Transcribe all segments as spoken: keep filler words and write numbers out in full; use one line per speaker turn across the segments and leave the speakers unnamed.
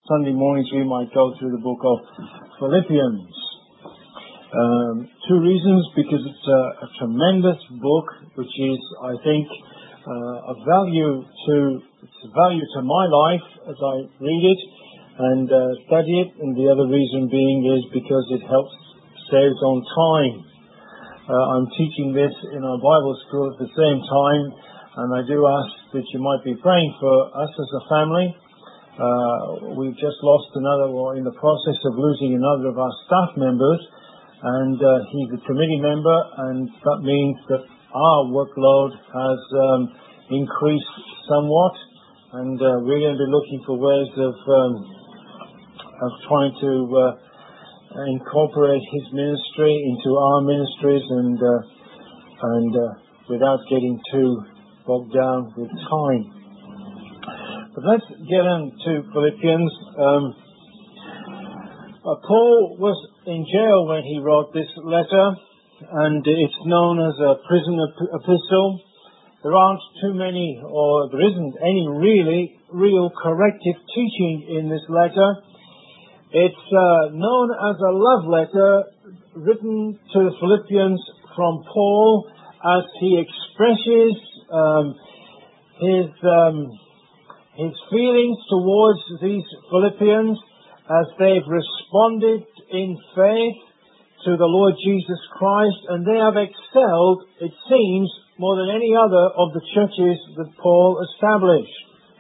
Sunday mornings we might go through the book of Philippians. Um, two reasons, because it's a, a tremendous book, which is, I think, uh, of value to it's a value to my life as I read it and uh, study it. And the other reason being is because it helps save us on time. Uh, I'm teaching this in our Bible school at the same time, and I do ask that you might be praying for us as a family. Uh, we've just lost another, or in the process of losing another of our staff members. And uh, he's a committee member, and that means that our workload has um, increased somewhat, and uh, we're going to be looking for ways of um, of trying to uh, incorporate his ministry into our ministries, and uh, and uh, without getting too bogged down with time. But let's get on to Philippians. Um, Uh, Paul was in jail when he wrote this letter, and it's known as a prison ep- epistle. There aren't too many, or there isn't any really, real corrective teaching in this letter. It's uh, known as a love letter written to the Philippians from Paul as he expresses um, his, um, his feelings towards these Philippians as they've responded in faith to the Lord Jesus Christ, and they have excelled, it seems, more than any other of the churches that Paul established.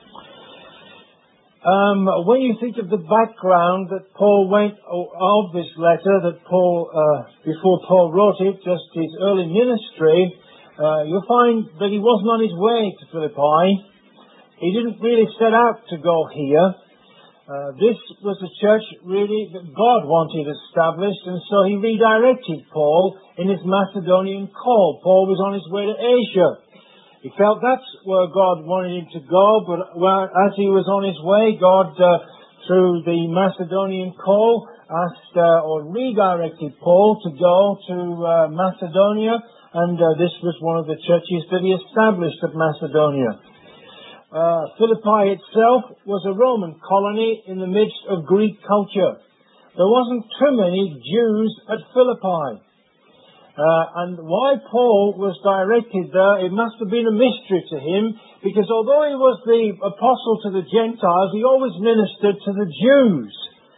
Um, when you think of the background that Paul went of this letter, that Paul, uh, before Paul wrote it, just his early ministry, uh, you'll find that he wasn't on his way to Philippi. He didn't really set out to go here. Uh, this was a church really that God wanted established, and so he redirected Paul in his Macedonian call. Paul was on his way to Asia. He felt that's where God wanted him to go, but as he was on his way, God, uh, through the Macedonian call, asked uh, or redirected Paul to go to uh, Macedonia, and uh, this was one of the churches that he established at Macedonia. Uh, Philippi itself was a Roman colony in the midst of Greek culture. There wasn't too many Jews at Philippi. Uh, and why Paul was directed there, it must have been a mystery to him, because although he was the apostle to the Gentiles, he always ministered to the Jews.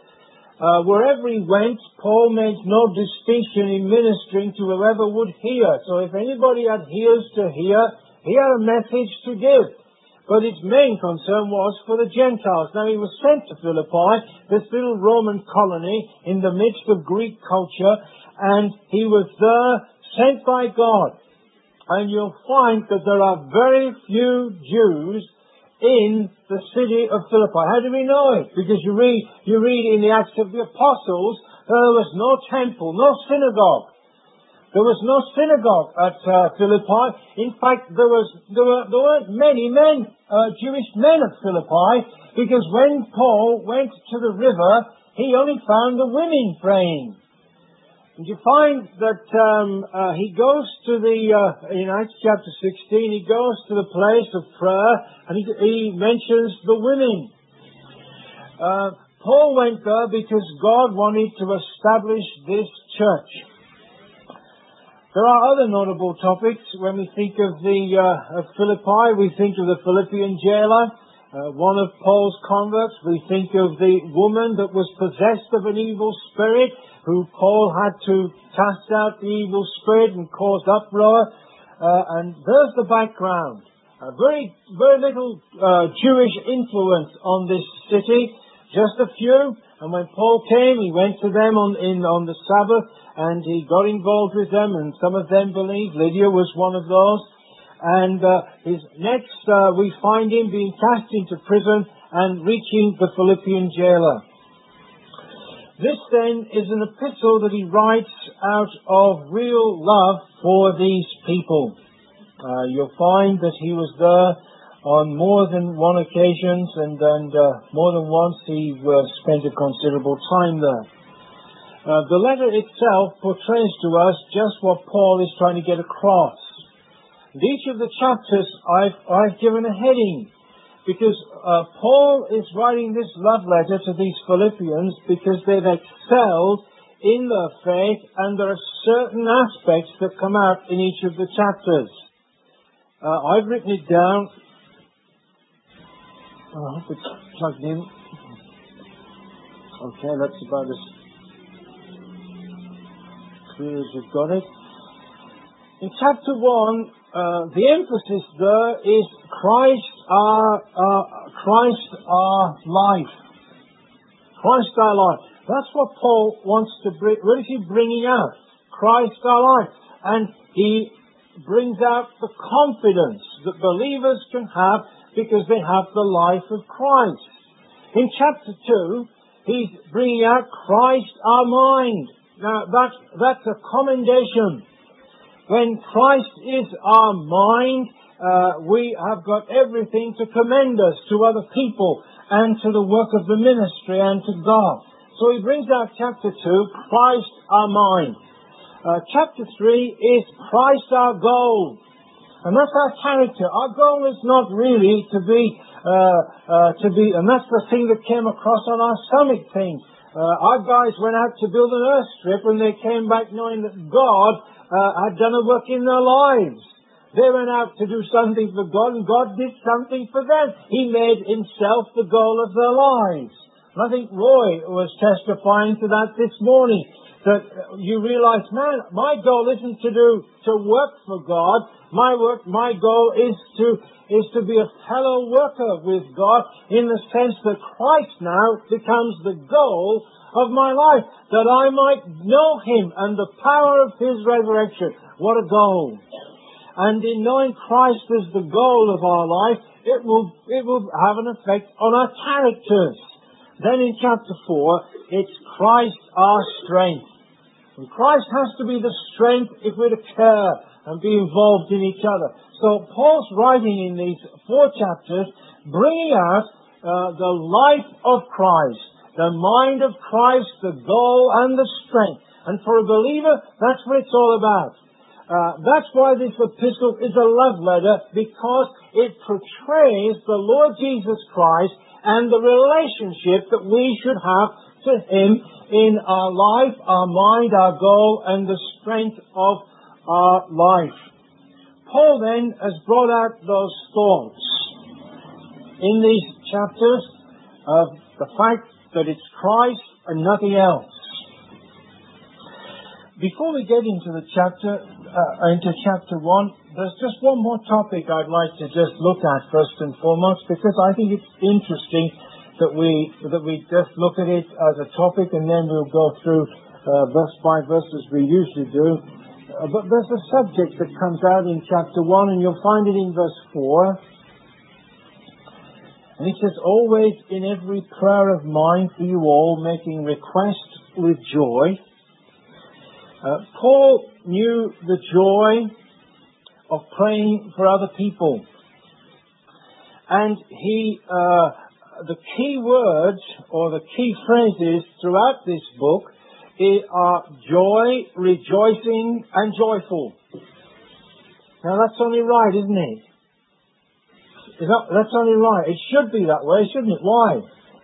Uh, wherever he went, Paul made no distinction in ministering to whoever would hear. So if anybody had ears to hear, he had a message to give. But his main concern was for the Gentiles. Now, he was sent to Philippi, this little Roman colony in the midst of Greek culture, and he was there sent by God. And you'll find that there are very few Jews in the city of Philippi. How do we know it? Because you read, you read in the Acts of the Apostles, there was no temple, no synagogue. There was no synagogue at uh, Philippi. In fact, there was there were there weren't many men, uh, Jewish men at Philippi, because when Paul went to the river, he only found the women praying. And you find that um, uh, he goes to the uh, in Acts chapter sixteen, he goes to the place of prayer, and he, he mentions the women. Uh, Paul went there because God wanted to establish this church. There are other notable topics when we think of the uh, of Philippi. We think of the Philippian jailer, uh, one of Paul's converts. We think of the woman that was possessed of an evil spirit, who Paul had to cast out the evil spirit and caused uproar. Uh, and there's the background. Uh, very, very little uh, Jewish influence on this city, just a few. And when Paul came, he went to them on in on the Sabbath, and he got involved with them, and some of them believed. Lydia was one of those. And uh, his next, uh, we find him being cast into prison and reaching the Philippian jailer. This then is an epistle that he writes out of real love for these people. Uh, you'll find that he was there on more than one occasion, and, and uh, more than once he uh, spent a considerable time there. Uh, the letter itself portrays to us just what Paul is trying to get across. And each of the chapters I've, I've given a heading. Because uh, Paul is writing this love letter to these Philippians because they've excelled in their faith, and there are certain aspects that come out in each of the chapters. Uh, I've written it down. Oh, I hope it's plugged in. Okay, that's about as clear as we've got it. In chapter one, uh, the emphasis there is Christ our, uh, Christ our life. Christ our life. That's what Paul wants to bring. What is he bringing out? Christ our life. And he brings out the confidence that believers can have because they have the life of Christ. In chapter two, he's bringing out Christ our mind. Now, that's, that's a commendation. When Christ is our mind, uh, we have got everything to commend us to other people and to the work of the ministry and to God. So he brings out chapter two, Christ our mind. Uh, chapter three is Christ our goal. And that's our character. Our goal is not really to be, uh, uh, to be, and that's the thing that came across on our summit thing. Uh, our guys went out to build an airstrip and they came back knowing that God uh, had done a work in their lives. They went out to do something for God and God did something for them. He made himself the goal of their lives. And I think Roy was testifying to that this morning. That you realize, man, my goal isn't to do, to work for God. My work, my goal is to, is to be a fellow worker with God in the sense that Christ now becomes the goal of my life. That I might know Him and the power of His resurrection. What a goal. And in knowing Christ as the goal of our life, it will, it will have an effect on our characters. Then in chapter four, it's Christ our strength. And Christ has to be the strength if we're to care and be involved in each other. So Paul's writing in these four chapters, bringing out uh, the life of Christ, the mind of Christ, the goal and the strength. And for a believer, that's what it's all about. Uh, that's why this epistle is a love letter, because it portrays the Lord Jesus Christ and the relationship that we should have to Him in our life, our mind, our goal, and the strength of our life. Paul then has brought out those thoughts in these chapters of the fact that it's Christ and nothing else. Before we get into the chapter, uh, into chapter one, there's just one more topic I'd like to just look at first and foremost, because I think it's interesting that we that we just look at it as a topic and then we'll go through uh, verse by verse as we usually do. Uh, but there's a subject that comes out in chapter one, and you'll find it in verse four. And it says, always in every prayer of mine for you all, making request with joy. Uh, Paul knew the joy of praying for other people. And he, uh, the key words or the key phrases throughout this book are joy, rejoicing, and joyful. Now that's only right, isn't it? Is that, that's only right. It should be that way, shouldn't it? Why?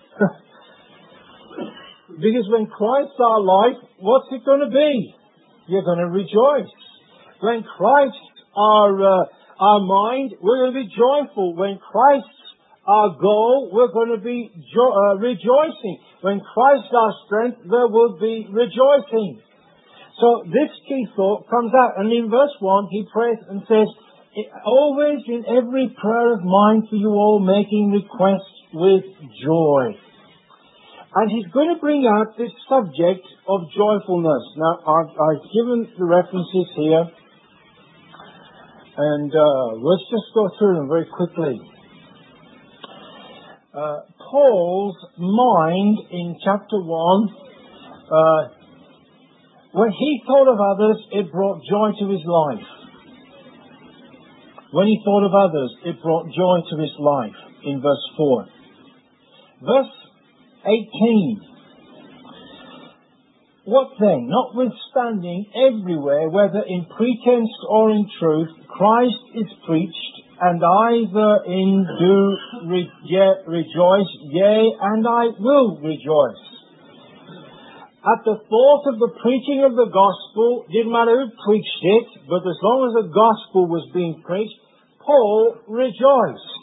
Because when Christ's our life, what's it going to be? You're going to rejoice. When Christ's our, uh, our mind, we're going to be joyful. When Christ's our goal, we're going to be jo- uh, rejoicing. When Christ's our strength, there will be rejoicing. So this key thought comes out. And in verse one, he prays and says, always in every prayer of mine for you all, making requests with joy. And he's going to bring out this subject of joyfulness. Now, I've, I've given the references here. And uh, let's just go through them very quickly. Uh, Paul's mind in chapter one, uh, when he thought of others, it brought joy to his life. When he thought of others, it brought joy to his life, in verse four. Verse eighteen. What then? Notwithstanding everywhere, whether in pretense or in truth, Christ is preached, and I therein do re- ye- rejoice, yea, and I will rejoice. At the thought of the preaching of the gospel, didn't matter who preached it, but as long as the gospel was being preached, Paul rejoiced.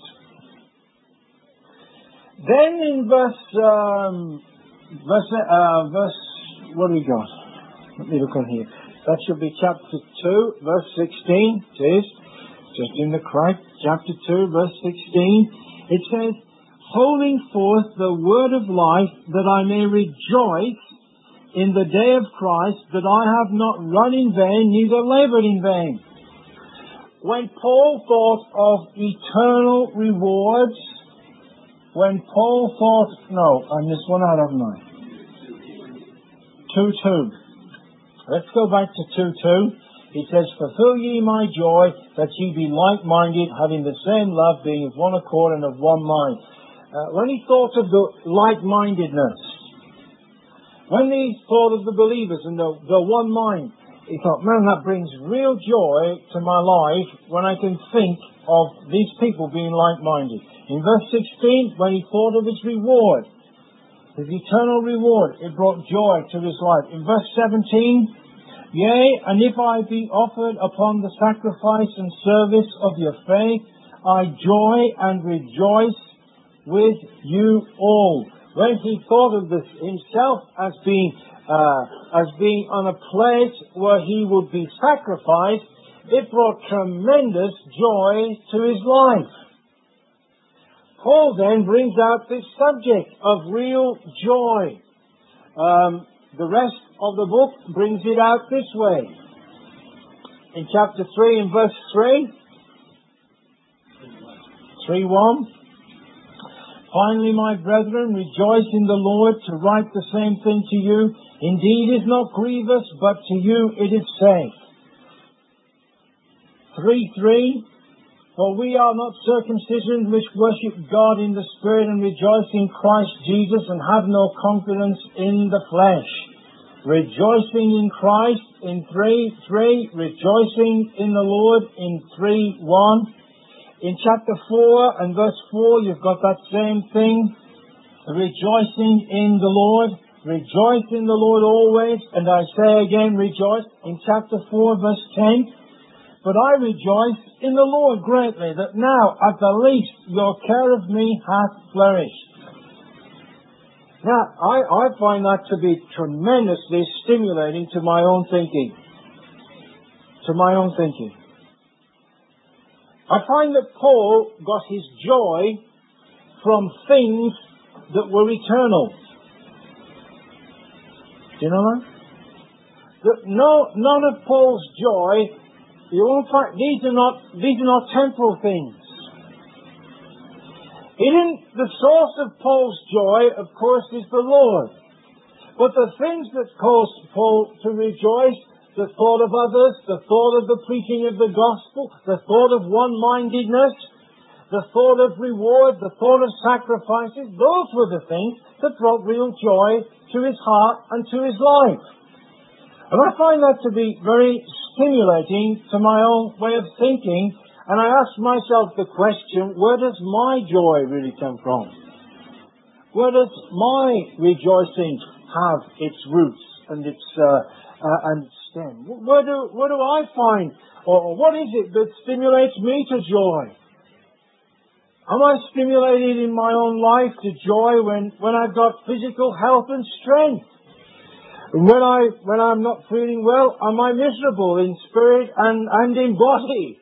Then in verse, um, verse, uh, verse, what do we got? Let me look on here. That should be chapter two, verse sixteen. It is. Just in the crack. Chapter two, verse sixteen. It says, holding forth the word of life, that I may rejoice in the day of Christ, that I have not run in vain, neither labored in vain. When Paul thought of eternal rewards, when Paul thought, no, I missed one out, haven't I? two two. Let's go back to two two. It says, fulfill ye my joy, that ye be like-minded, having the same love, being of one accord and of one mind. Uh, when he thought of the like-mindedness, when he thought of the believers and the, the one mind, he thought, man, that brings real joy to my life when I can think of these people being like-minded. In verse sixteen, when he thought of his reward, his eternal reward, it brought joy to his life. In verse seventeen, yea, and if I be offered upon the sacrifice and service of your faith, I joy and rejoice with you all. When he thought of this himself as being uh, as being on a place where he would be sacrificed, it brought tremendous joy to his life. Paul then brings out this subject of real joy. Um, the rest of the book brings it out this way. In chapter three and verse three, three one. Finally, my brethren, rejoice in the Lord. To write the same thing to you, indeed is not grievous, but to you it is safe. three three. For we are not circumcision which worship God in the Spirit and rejoice in Christ Jesus and have no confidence in the flesh. Rejoicing in Christ in three three. Rejoicing in the Lord in three one. In chapter four and verse four, you've got that same thing. Rejoicing in the Lord. Rejoice in the Lord always. And I say again, rejoice. In chapter four, verse ten. But I rejoice in the Lord greatly, that now at the least your care of me hath flourished. Now, I, I find that to be tremendously stimulating to my own thinking. To my own thinking. I find that Paul got his joy from things that were eternal. Do you know that? That no, none of Paul's joy, you won't find, these are not, these are not temporal things. He didn't, the source of Paul's joy, of course, is the Lord. But the things that caused Paul to rejoice, the thought of others, the thought of the preaching of the gospel, the thought of one-mindedness, the thought of reward, the thought of sacrifices, those were the things that brought real joy to his heart and to his life. And I find that to be very stimulating to my own way of thinking, and I ask myself the question, where does my joy really come from? Where does my rejoicing have its roots and its uh, uh, and its stem? Where do where do I find, or what is it that stimulates me to joy? Am I stimulated in my own life to joy when, when I've got physical health and strength? When I when I'm not feeling well, am I miserable in spirit and, and in body?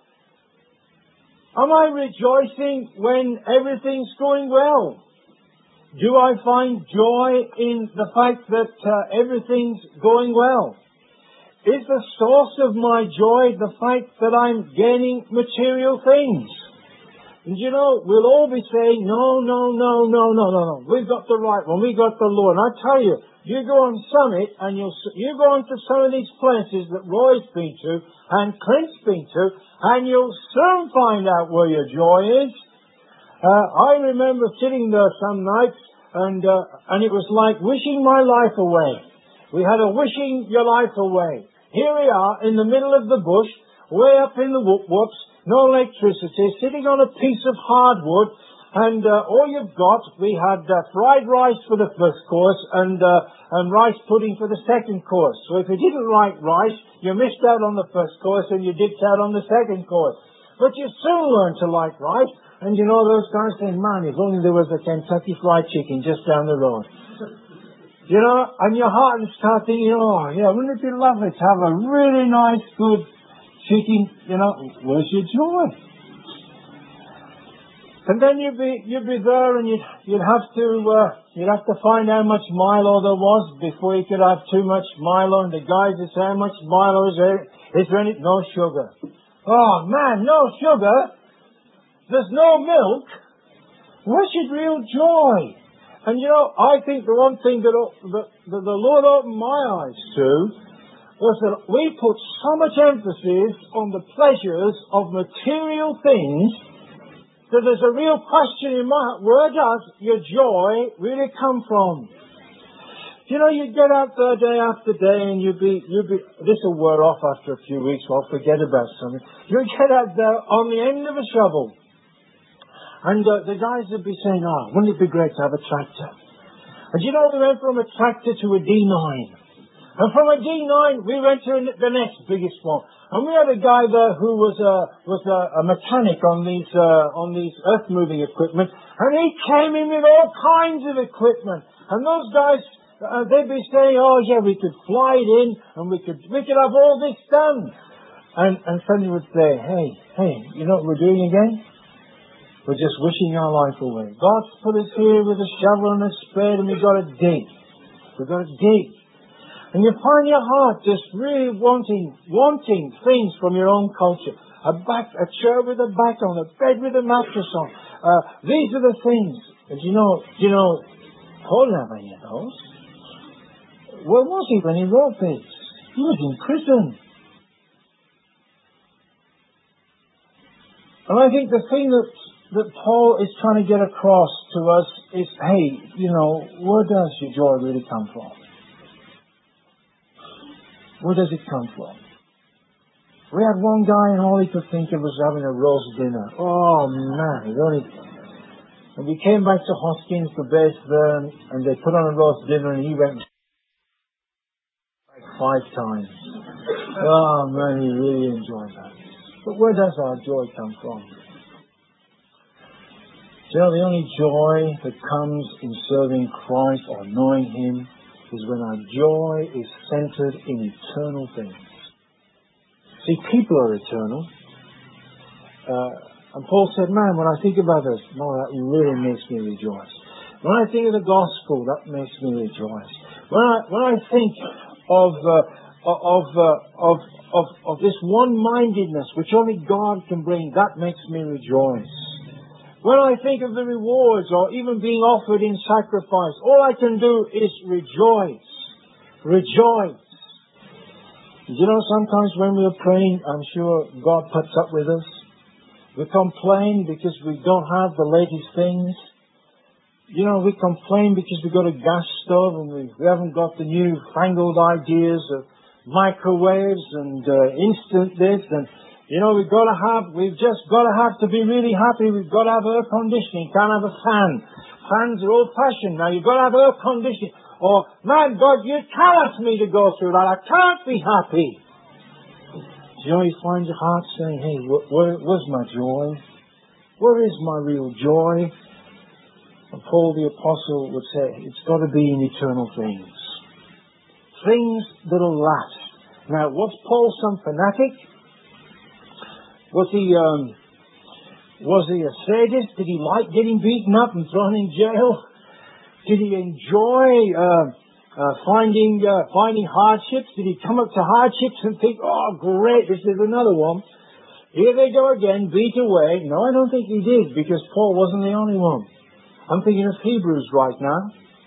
Am I rejoicing when everything's going well? Do I find joy in the fact that uh, everything's going well? Is the source of my joy the fact that I'm gaining material things? And you know, we'll all be saying, no, no, no, no, no, no, no. We've got the right one. We've got the Lord. And I tell you, you go on Summit and you'll, you go on to some of these places that Roy's been to and Clint's been to, and you'll soon find out where your joy is. Uh, I remember sitting there some nights and, uh, and it was like wishing my life away. We had a wishing your life away. Here we are in the middle of the bush, way up in the whoop-whoops, no electricity, sitting on a piece of hardwood, and uh, all you've got, we had uh, fried rice for the first course and uh, and rice pudding for the second course. So if you didn't like rice, you missed out on the first course and you dipped out on the second course. But you soon learn to like rice, and you know those guys saying, man, if only there was a Kentucky Fried Chicken just down the road. You know, and your heart will start thinking, oh, yeah, wouldn't it be lovely to have a really nice, good chicken, you know, where's your joy? And then you'd be you'd be there, and you'd you'd have to uh, you'd have to find how much Milo there was before you could have too much Milo. And the guys would say, how much Milo is there? Is there any? No sugar. Oh man, no sugar. There's no milk. Where's your real joy? And you know, I think the one thing that that, that the Lord opened my eyes to was that we put so much emphasis on the pleasures of material things. So there's a real question in my heart, where does your joy really come from? You know, you'd get out there day after day and you'd be, you'd be, this will wear off after a few weeks, I'll forget about something. You'd get out there on the end of a shovel. And uh, the guys would be saying, oh, wouldn't it be great to have a tractor? And you know, we went from a tractor to a D nine. And from a D nine, we went to the next biggest one. And we had a guy there who was a was a, a mechanic on these uh, on these earth moving equipment, and he came in with all kinds of equipment. And those guys, uh, they'd be saying, "Oh yeah, we could fly it in, and we could we could have all this done." And and somebody would say, "Hey, hey, you know what we're doing again? We're just wishing our life away. God's put us here with a shovel and a spade, and we've got to dig. We've got to dig." And you find your heart just really wanting, wanting things from your own culture. A back, a chair with a back on, a bed with a mattress on. Uh, these are the things. And you know, you know, Paul didn't have any of those. Where was he when he wrote this? He was in prison. And I think the thing that that Paul is trying to get across to us is, hey, you know, where does your joy really come from? Where does it come from? We had one guy and all he could think of was having a roast dinner. Oh man, it only... And we came back to Hoskins, the base there, and, and they put on a roast dinner and he went like five times. Oh man, he really enjoyed that. But where does our joy come from? Do you know, the only joy that comes in serving Christ or knowing Him is when our joy is centered in eternal things. See, people are eternal. Uh, and Paul said, man, when I think about this, no, that really makes me rejoice. When I think of the gospel, that makes me rejoice. When I when I think of uh, of, uh, of of of this one-mindedness which only God can bring, that makes me rejoice. When I think of the rewards or even being offered in sacrifice, all I can do is rejoice. Rejoice. You know, sometimes when we're praying, I'm sure God puts up with us. We complain because we don't have the latest things. You know, we complain because we've got a gas stove and we, we haven't got the new fangled ideas of microwaves and uh, instant this and you know, we've got to have, we've just got to have to be really happy. We've got to have air conditioning. Can't have a fan. Fans are old fashioned. Now you've got to have air conditioning. Or, man, God, you can't ask me to go through that. I can't be happy. You know, you find your heart saying, hey, where, where, where's my joy? Where is my real joy? And Paul the Apostle would say, it's got to be in eternal things. Things that'll last. Now, was Paul some fanatic? Was he, um, was he a sadist? Did he like getting beaten up and thrown in jail? Did he enjoy uh, uh, finding uh, finding hardships? Did he come up to hardships and think, oh, great, this is another one. Here they go again, beat away. No, I don't think he did, because Paul wasn't the only one. I'm thinking of Hebrews right now.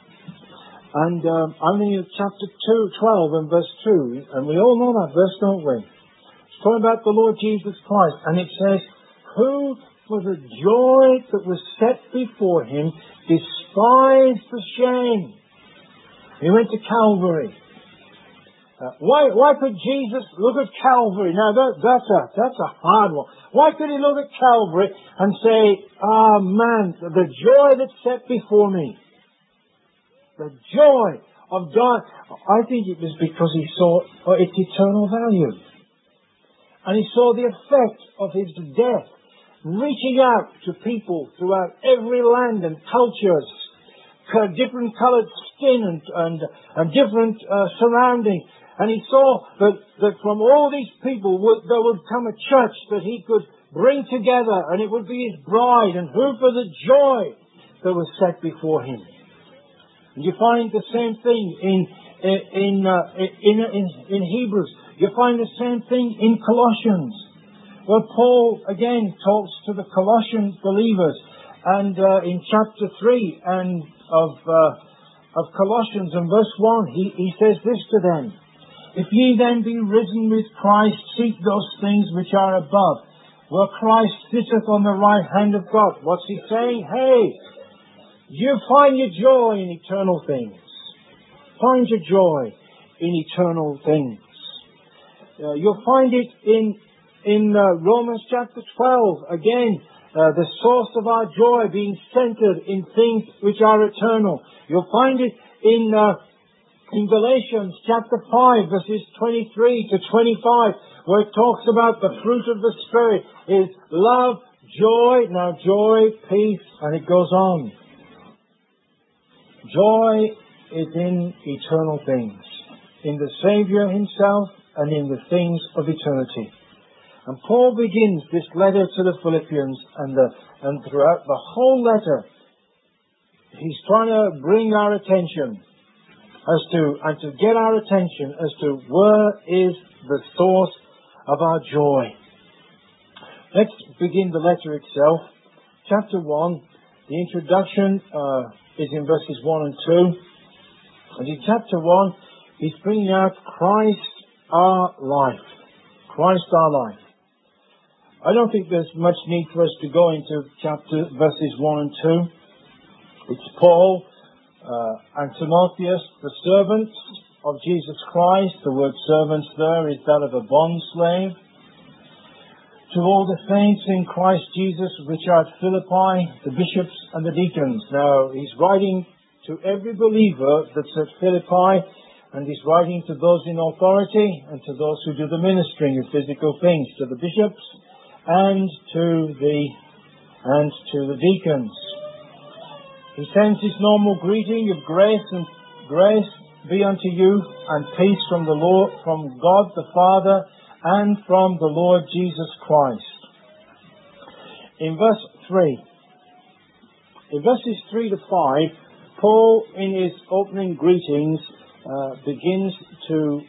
And um, I'm thinking of chapter two, twelve and verse two. And we all know that verse, don't we? Talking about the Lord Jesus Christ, and it says, who for the joy that was set before him despised the shame. He went to Calvary. Uh, why, why could Jesus look at Calvary? Now that, that's a, that's a hard one. Why could he look at Calvary and say, ah, man, the joy that's set before me, the joy of God. I think it was because he saw oh, its eternal value. And he saw the effect of his death reaching out to people throughout every land and cultures, different coloured skin and, and, and different uh, surroundings. And he saw that, that from all these people would, there would come a church that he could bring together, and it would be his bride, and who for the joy that was set before him. And you find the same thing in in uh, in, in in Hebrews. You find the same thing in Colossians, where Paul again talks to the Colossian believers, and uh, in chapter three and of uh, of Colossians and verse one, he he says this to them: "If ye then be risen with Christ, seek those things which are above, where Christ sitteth on the right hand of God." What's he saying? Hey, you find your joy in eternal things. Find your joy in eternal things. Uh, you'll find it in in uh, Romans chapter twelve. Again, uh, the source of our joy being centered in things which are eternal. You'll find it in uh, in Galatians chapter five, verses twenty-three to twenty-five, where it talks about the fruit of the Spirit is love, joy, now joy, peace, and it goes on. Joy is in eternal things, in the Saviour himself and in the things of eternity. And Paul begins this letter to the Philippians, and, the, and throughout the whole letter, he's trying to bring our attention as to, and to get our attention as to where is the source of our joy. Let's begin the letter itself. Chapter one, the introduction uh, is in verses one and two. And in chapter one, he's bringing out Christ our life. Christ our life. I don't think there's much need for us to go into chapter verses one and two. It's Paul uh, and Timotheus, the servants of Jesus Christ. The word servants there is that of a bond slave. To all the saints in Christ Jesus which are at Philippi, the bishops and the deacons. Now, he's writing to every believer that's at Philippi, and he's writing to those in authority and to those who do the ministering of physical things, to the bishops and to the and to the deacons. He sends his normal greeting of grace and grace be unto you and peace from the Lord, from God the Father, and from the Lord Jesus Christ. In verse three, in verses three to five, Paul, in his opening greetings, uh, begins to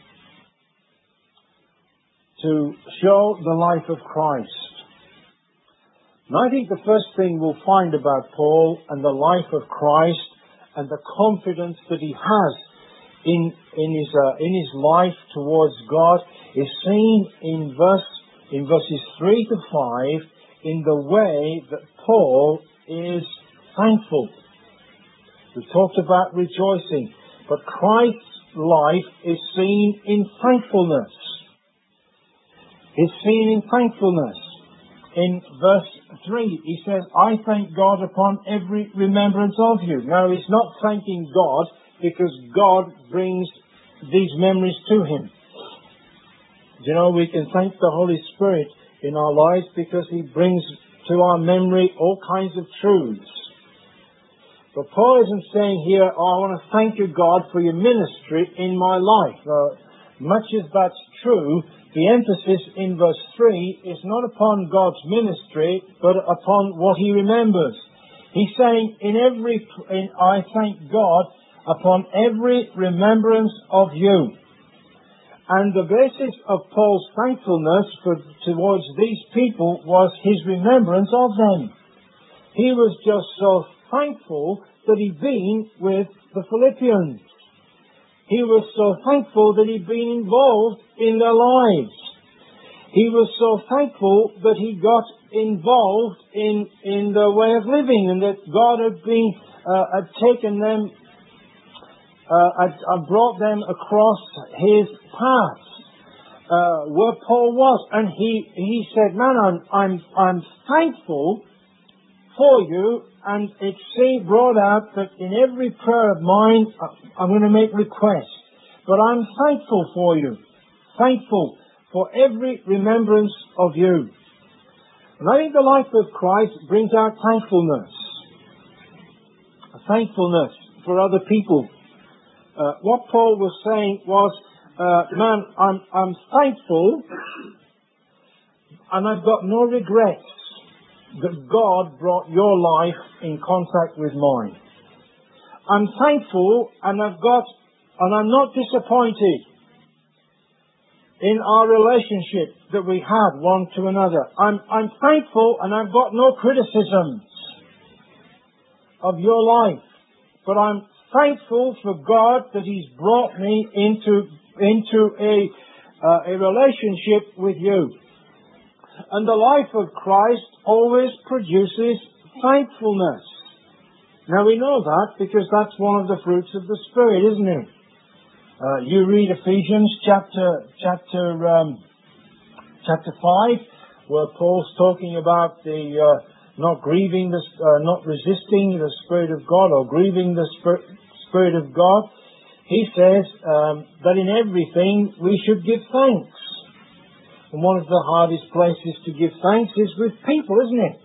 to show the life of Christ. And I think the first thing we'll find about Paul and the life of Christ and the confidence that he has in in his uh, in his life towards God is seen in verse in verses three to five in the way that Paul is thankful. We talked about rejoicing, but Christ's life is seen in thankfulness. It's seen in thankfulness. In verse three, he says, "I thank God upon every remembrance of you." Now, he's not thanking God because God brings these memories to him. You know, we can thank the Holy Spirit in our lives because he brings to our memory all kinds of truths. But Paul isn't saying here, "Oh, I want to thank you, God, for your ministry in my life." Now, much as that's true, the emphasis in verse three is not upon God's ministry, but upon what he remembers. He's saying, in every, in, I thank God upon every remembrance of you. And the basis of Paul's thankfulness for, towards these people was his remembrance of them. He was just so thankful that he'd been with the Philippians. He was so thankful that he'd been involved in their lives. He was so thankful that he got involved in, in their way of living, and that God had been, uh, had taken them uh, I, I brought them across his path, uh, where Paul was. And he, he said, man, I'm, I'm, I'm thankful for you. And it's seen, brought out that in every prayer of mine, I'm going to make requests. But I'm thankful for you. Thankful for every remembrance of you. And I think the life of Christ brings out thankfulness. Thankfulness for other people. Uh, what Paul was saying was, uh, man, I'm, I'm thankful and I've got no regrets that God brought your life in contact with mine. I'm thankful and I've got, and I'm not disappointed in our relationship that we had one to another. I'm, I'm thankful and I've got no criticisms of your life. But I'm thankful for God that He's brought me into, into a, uh, a relationship with you. And the life of Christ always produces thankfulness. Now we know that because that's one of the fruits of the Spirit, isn't it? Uh, you read Ephesians chapter chapter um, chapter five, where Paul's talking about the uh, not grieving the uh, not resisting the Spirit of God or grieving the Spirit, Spirit of God. He says um, that in everything we should give thanks. And one of the hardest places to give thanks is with people, isn't it?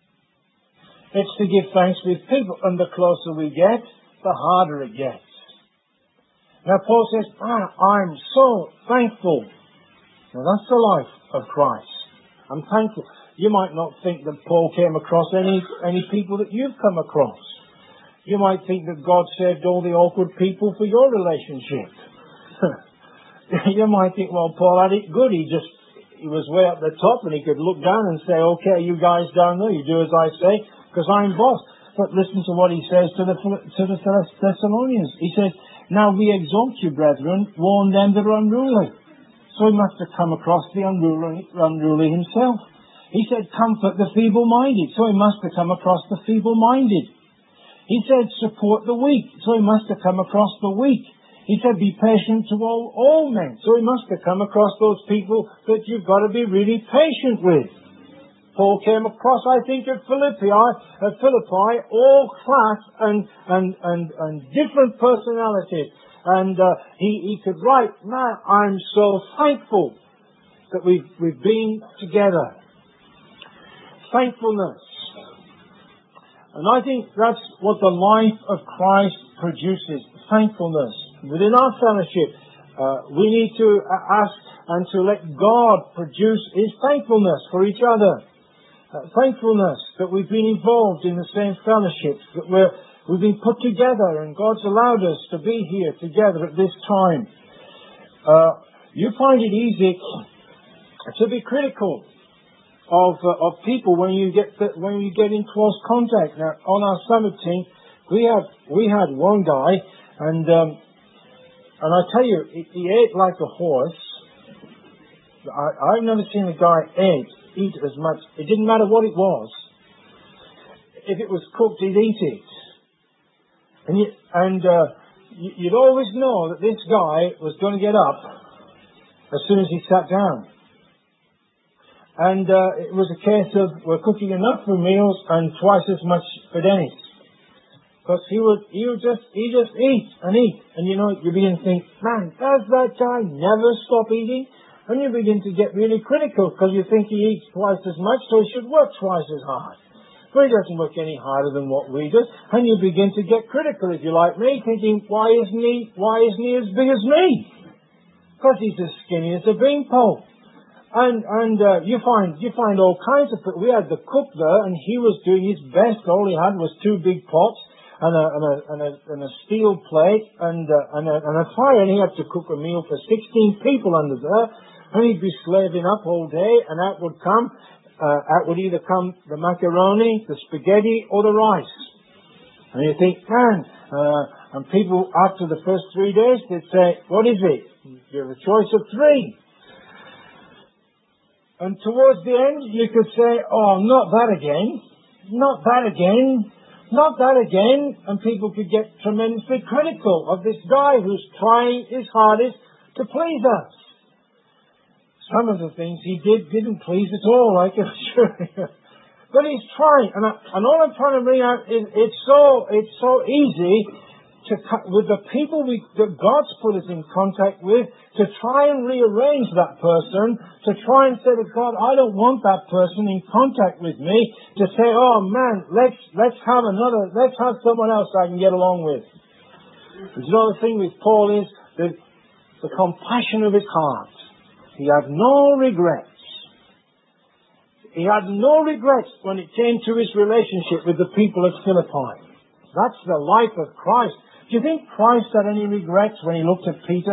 It's to give thanks with people, and the closer we get, the harder it gets. Now Paul says, ah, I'm so thankful. Now that's the life of Christ. I'm thankful. You might not think that Paul came across any, any people that you've come across. You might think that God saved all the awkward people for your relationship. You might think, well, Paul had it good. He just, he was way up the top and he could look down and say, okay, you guys down there, you do as I say, because I'm boss. But listen to what he says to the, to the Thessalonians. He says, now we exhort you, brethren, warn them that are unruly. So he must have come across the unruly, unruly himself. He said, comfort the feeble-minded. So he must have come across the feeble-minded. He said, support the weak. So he must have come across the weak. He said, be patient to all, all men. So he must have come across those people that you've got to be really patient with. Paul came across, I think, at Philippi, at Philippi, all class and, and, and, and different personalities. And uh, he, he could write, man, I'm so thankful that we've, we've been together. Thankfulness. And I think that's what the life of Christ produces, thankfulness. Within our fellowship, uh, we need to ask and to let God produce His thankfulness for each other. Uh, thankfulness that we've been involved in the same fellowships, that we're, we've been put together and God's allowed us to be here together at this time. Uh, you find it easy to be critical of uh, of people when you get the, when you get in close contact. Now, on our summit team, we had we had one guy, and um, and I tell you, he, he ate like a horse. I, I've never seen a guy eat eat as much. It didn't matter what it was. If it was cooked, he'd eat it. And you, and uh, you'd always know that this guy was going to get up as soon as he sat down. And uh, it was a case of we're cooking enough for meals and twice as much for Dennis. Because he would, he would just, he just eat and eat. And you know, you begin to think, man, does that guy never stop eating? And you begin to get really critical because you think he eats twice as much, so he should work twice as hard. But he doesn't work any harder than what we do. And you begin to get critical, if you're like me, thinking, why isn't he, why isn't he as big as me? Because he's as skinny as a beanpole. And, and, uh, you find, you find all kinds of, we had the cook there and he was doing his best. All he had was two big pots and a, and a, and a, and a steel plate and, uh, and a, and a fire, and he had to cook a meal for sixteen people under there. And he'd be slaving up all day, and out would come, uh, out would either come the macaroni, the spaghetti, or the rice. And you think, man, uh, and people after the first three days, they'd say, what is it? You have a choice of three. And towards the end, you could say, oh, not that again. Not that again. Not that again, and people could get tremendously critical of this guy who's trying his hardest to please us. Some of the things he did didn't please at all, I can assure you. But he's trying, and, I, and all I'm trying to bring out is it's so it's so easy to with the people we, that God's put us in contact with to try and rearrange that person, to try and say to God, I don't want that person in contact with me, to say, oh man, let's let's have another, let's have someone else I can get along with. And you know the thing with Paul is that the compassion of his heart. He had no regrets. He had no regrets when it came to his relationship with the people of Philippi. That's the life of Christ. Do you think Christ had any regrets when he looked at Peter?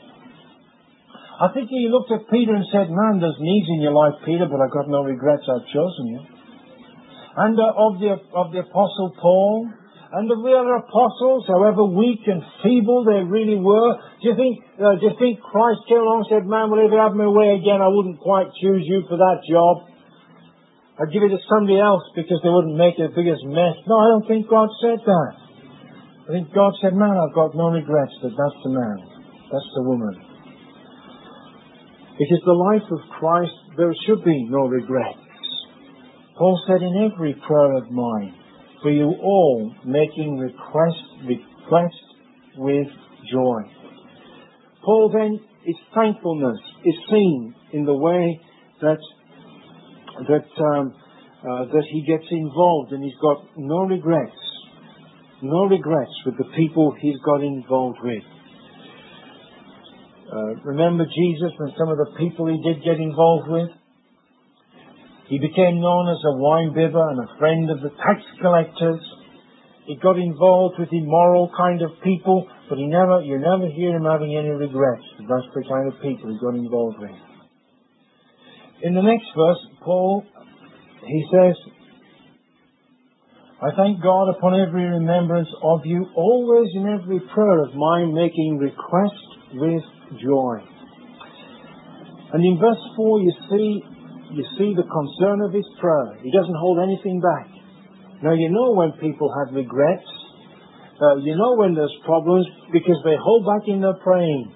I think he looked at Peter and said, man, there's needs in your life, Peter, but I've got no regrets. I've chosen you. And uh, of the of the Apostle Paul, and of the other apostles, however weak and feeble they really were, do you think uh, do you think Christ came along and said, man, well, if you have my way again, I wouldn't quite choose you for that job. I'd give it to somebody else because they wouldn't make the biggest mess. No, I don't think God said that. I think God said, man, I've got no regrets, but that's the man. That's the woman. Because the life of Christ, there should be no regrets. Paul said, in every prayer of mine, for you all, making request, request with joy. Paul then, his thankfulness is seen in the way that that um, uh, that he gets involved, and he's got no regrets, no regrets with the people he's got involved with. Uh, remember Jesus and some of the people he did get involved with? He became known as a wine bibber and a friend of the tax collectors. He got involved with immoral kind of people, but he never, you never hear him having any regrets. That's the kind of people he got involved with. In the next verse, Paul, he says, I thank God upon every remembrance of you, always in every prayer of mine, making request with joy. And in verse four, you see, you see the concern of his prayer. He doesn't hold anything back. Now, you know when people have regrets. Uh, you know when there's problems because they hold back in their praying.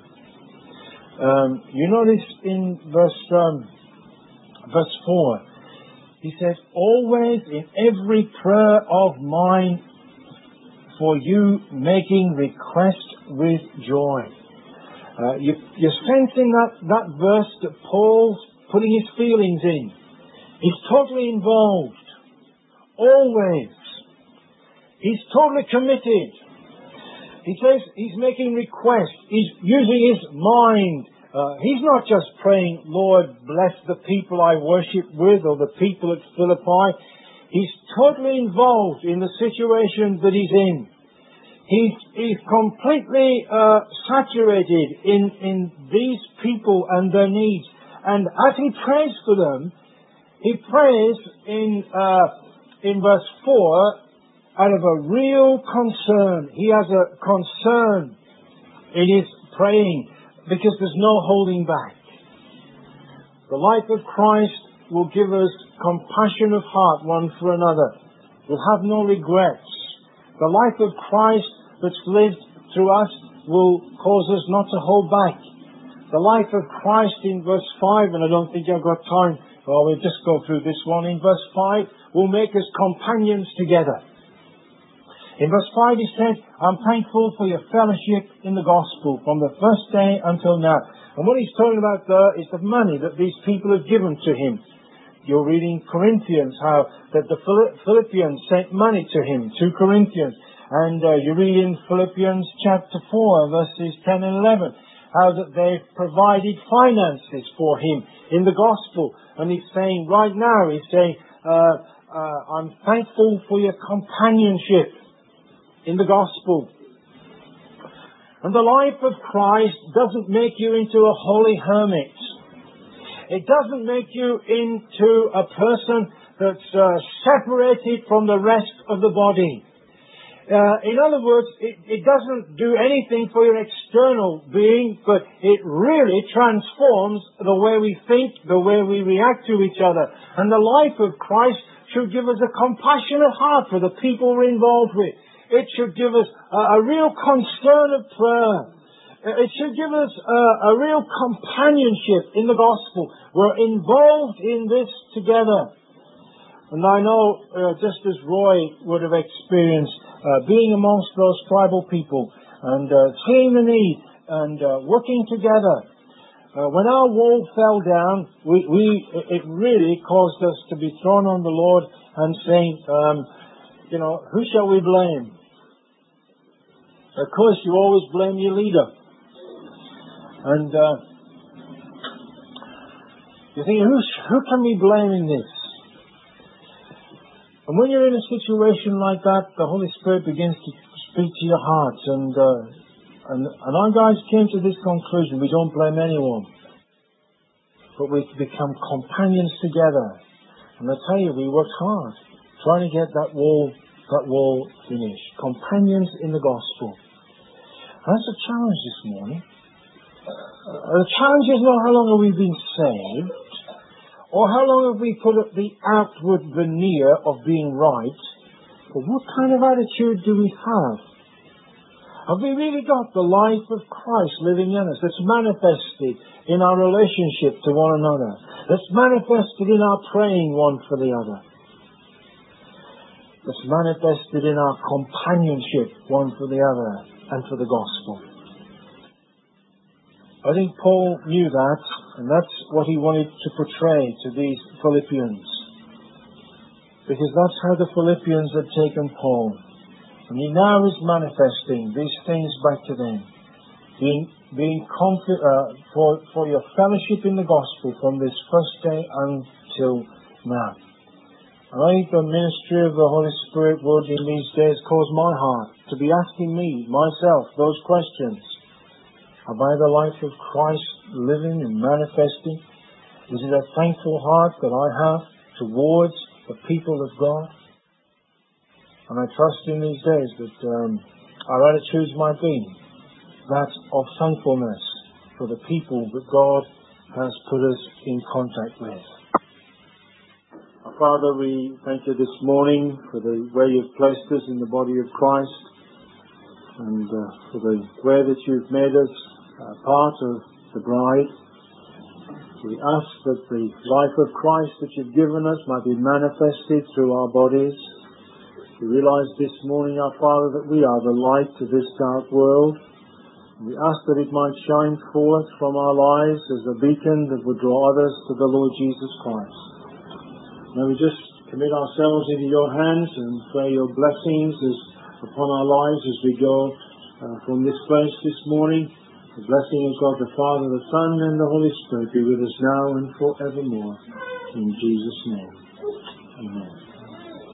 Um, you notice in verse um, verse four, he says, always in every prayer of mine for you making request with joy. Uh, you, you're sensing that, that verse that Paul's putting his feelings in. He's totally involved. Always. He's totally committed. He says he's making requests. He's using his mind. Uh, he's not just praying, Lord, bless the people I worship with or the people at Philippi. He's totally involved in the situation that he's in. He's, he's completely uh, saturated in, in these people and their needs. And as he prays for them, he prays in uh, in verse four out of a real concern. He has a concern in his praying because there's no holding back. The life of Christ will give us compassion of heart one for another. We'll have no regrets. The life of Christ that's lived through us will cause us not to hold back. The life of Christ in verse five, and I don't think I've got time, well, we'll just go through this one. In verse five, will make us companions together. In verse five he said, I'm thankful for your fellowship in the gospel from the first day until now. And what he's talking about there is the money that these people have given to him. You're reading Corinthians, how that the Philippians sent money to him, to Corinthians. And uh, you read in Philippians chapter four, verses ten and eleven, how that they've provided finances for him in the gospel. And he's saying, right now, he's saying, uh, uh, I'm thankful for your companionship in the gospel. And the life of Christ doesn't make you into a holy hermit. It doesn't make you into a person that's uh, separated from the rest of the body. Uh, in other words, it, it doesn't do anything for your external being, but it really transforms the way we think, the way we react to each other. And the life of Christ should give us a compassionate heart for the people we're involved with. It should give us a, a real concern of prayer. It should give us a, a real companionship in the gospel. We're involved in this together. And I know, uh, just as Roy would have experienced, uh, being amongst those tribal people and uh, seeing the need and uh, working together. Uh, when our wall fell down, we, we it really caused us to be thrown on the Lord and saying, um, you know, who shall we blame? Of course, you always blame your leader. And uh, you think, who, who can we blame in this? And when you're in a situation like that, the Holy Spirit begins to speak to your heart. And, uh, and, and our guys came to this conclusion: we don't blame anyone, but we become companions together. And I tell you, we worked hard trying to get that wall, that wall finished. Companions in the gospel. And that's a challenge this morning. Uh, the challenge is not how long have we been saved, or how long have we put up the outward veneer of being right, but what kind of attitude do we have? Have we really got the life of Christ living in us, that's manifested in our relationship to one another, that's manifested in our praying one for the other, that's manifested in our companionship one for the other and for the gospel? I think Paul knew that, and that's what he wanted to portray to these Philippians. Because that's how the Philippians had taken Paul. And he now is manifesting these things back to them. Being, being confi- uh, for, for your fellowship in the gospel from this first day until now. And I think the ministry of the Holy Spirit would in these days cause my heart to be asking me, myself, those questions. Have I the life of Christ living and manifesting? Is it a thankful heart that I have towards the people of God? And I trust in these days that um, our attitudes might be that of thankfulness for the people that God has put us in contact with. Our Father, we thank you this morning for the way you've placed us in the body of Christ, and uh, for the way that you've made us uh, part of the bride. We ask that the life of Christ that you've given us might be manifested through our bodies. We realize this morning, our Father, that we are the light to this dark world. We ask that it might shine forth from our lives as a beacon that would draw others to the Lord Jesus Christ. Now we just commit ourselves into your hands and pray your blessings as, upon our lives as we go uh, from this place this morning. The blessing of God the Father, the Son, and the Holy Spirit be with us now and forevermore. In Jesus' name. Amen.